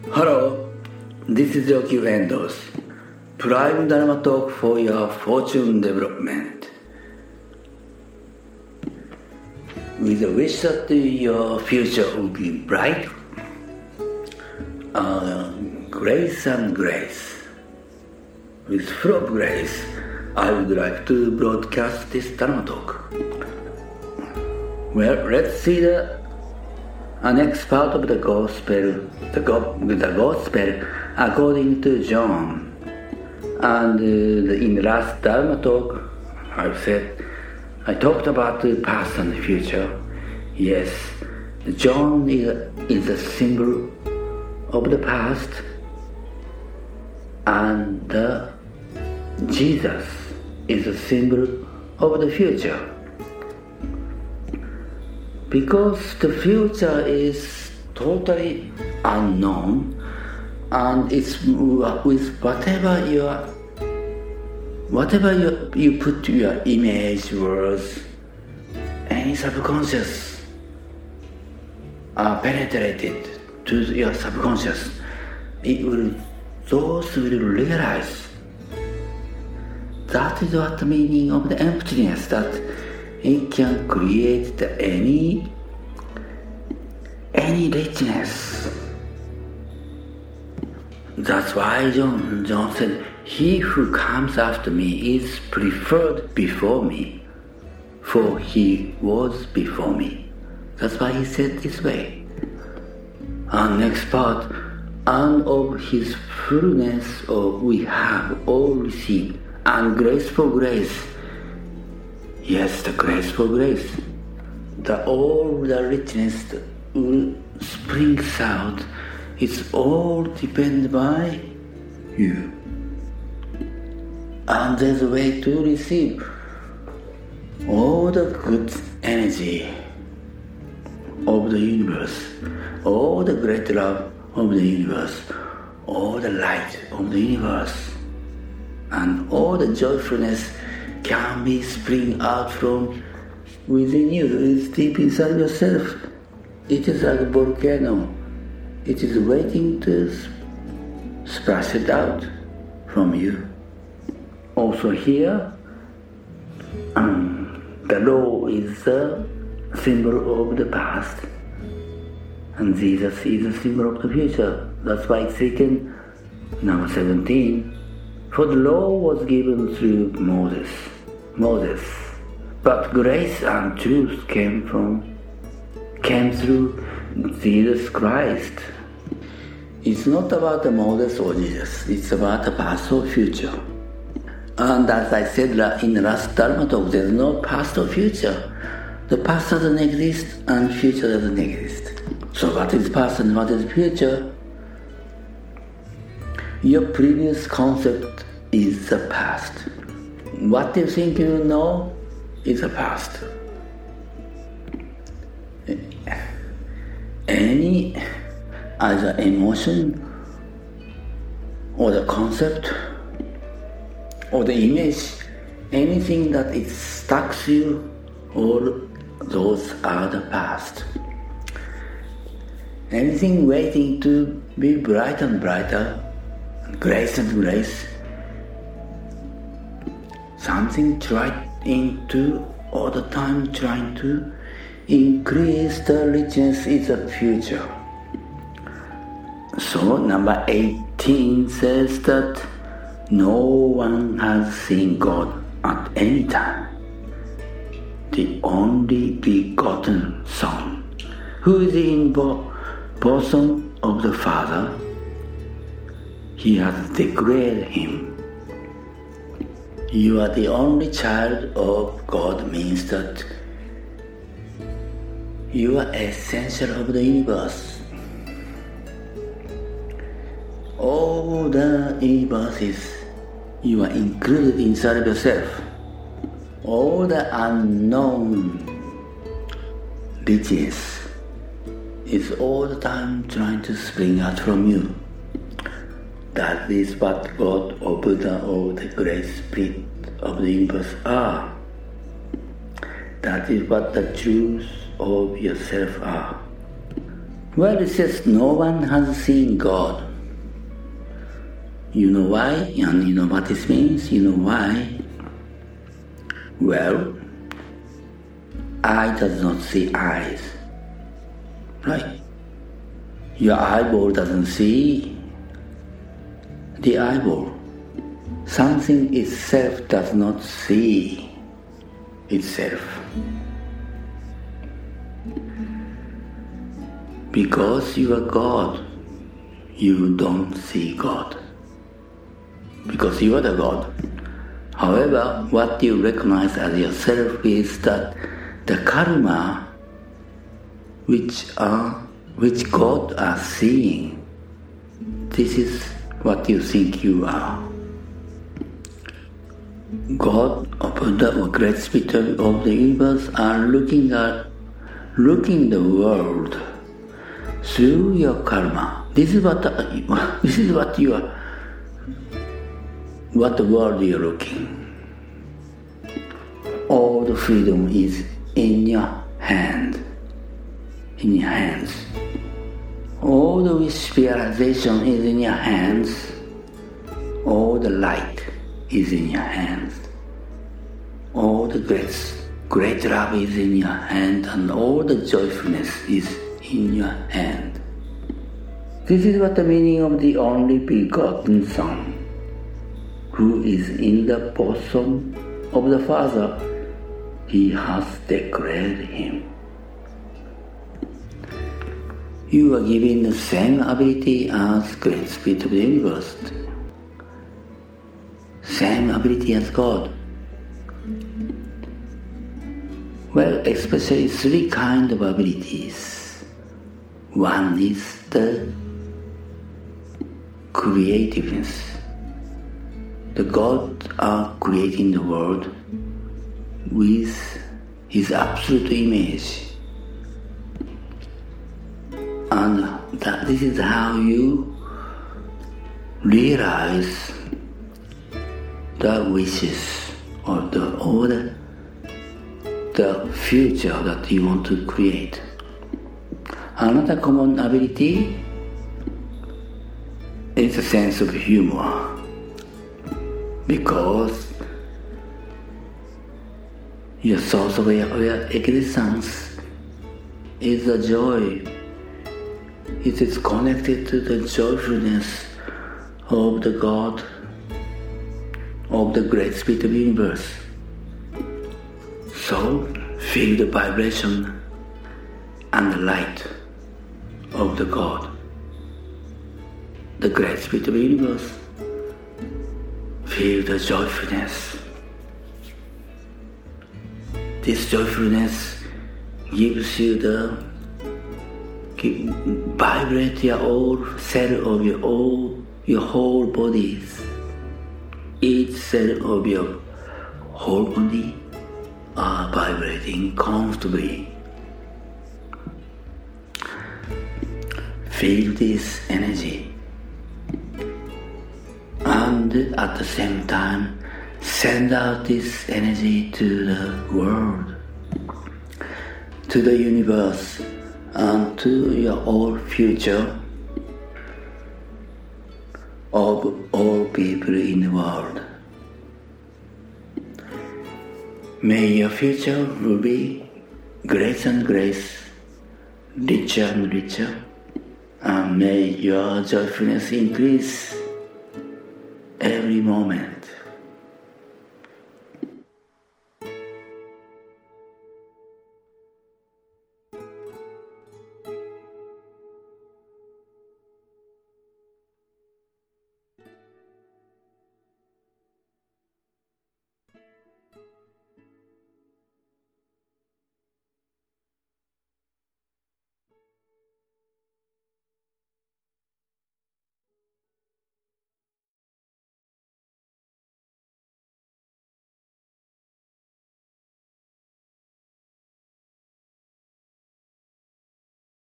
Hello, this is Yoki Endos, Prime Dharma Talk for your fortune development. With a wish that your future will be bright, grace and grace. With full of grace, I would like to broadcast this Dharma Talk. Well, let's see the next part of the Gospel, the Gospel according to John. And in the last Dharma Talk, I talked about the past and the future. Yes, John is a symbol of the past, and Jesus is a symbol of the future. Because the future is totally unknown, and it's with whatever you put your image, words, any subconscious are penetrated to your subconscious, those will realize. That is what the meaning of the emptiness, that it can create any richness. That's why John said, "He who comes after me is preferred before me, for he was before me." That's why he said this way. And next part, and of his fullness we have all received, and grace for grace. Yes, the grace for grace. All the richness will spring out. It's all dependent by you. And there's a way to receive all the good energy of the universe, all the great love of the universe, all the light of the universe, and all the joyfulness can be spring out from within you. It's deep inside yourself. It is like a volcano. It is waiting to splash it out from you. Also here, the law is a symbol of the past, and Jesus is a symbol of the future. That's why it's written, number 17, for the law was given through Moses, but grace and truth came through Jesus Christ. It's not about the Moses or Jesus, it's about the past or future. And as I said in the last Dharma Talk, there's no past or future. The past doesn't exist and future doesn't exist. So what is past and what is future? Your previous concept is the past. What you think you know is the past. Any either emotion or the concept or the image, anything that it stuck to you, all those are the past. Anything waiting to be bright and brighter, grace and grace, something trying to all the time trying to increase the richness is the future. So number 18 says that no one has seen God at any time. The only begotten Son, who is in bosom of the Father, He has declared Him. You are the only child of God means that you are essential of the universe. All the universes, you are included inside of yourself. All the unknown riches is all the time trying to spring out from you. That is what God or Buddha or the Great Spirit of the universe are. That is what the truth of yourself are. Well, it says no one has seen God. You know why? And you know what this means? You know why? Well, eye does not see eyes. Right? Your eyeball doesn't see the eyeball. Something itself does not see itself. Because you are God, you don't see God. Because you are the God. However, what you recognize as yourself is that the karma which God are seeing, this is what you think you are. God or Buddha or Great Spirit of the universe are looking the world through your karma. This is what the world you're looking. All the freedom is in your hand. In your hands. All the wish realization is in your hands. All the light is in your hands. All the great love is in your hand, and all the joyfulness is in your hand. This is what the meaning of the only begotten Son, who is in the bosom of the Father. He has declared him. You are given the same ability as Great Spirit of the universe. Same ability as God. Well, especially three kinds of abilities. One is the creativeness. The God are creating the world with His absolute image. And this is how you realize the wishes or the future that you want to create. Another common ability is a sense of humor, because your source of your existence is a joy. It is connected to the joyfulness of the God, of the Great Spirit of the universe. So, feel the vibration and the light of the God, the Great Spirit of the universe. Feel the joyfulness. This joyfulness gives you vibrate your whole cell of your whole body. Each cell of your whole body are vibrating comfortably. Feel this energy, and at the same time send out this energy to the world, to the universe, and to your whole future of all people in the world. May your future will be grace and grace, richer and richer, and may your joyfulness increase every moment.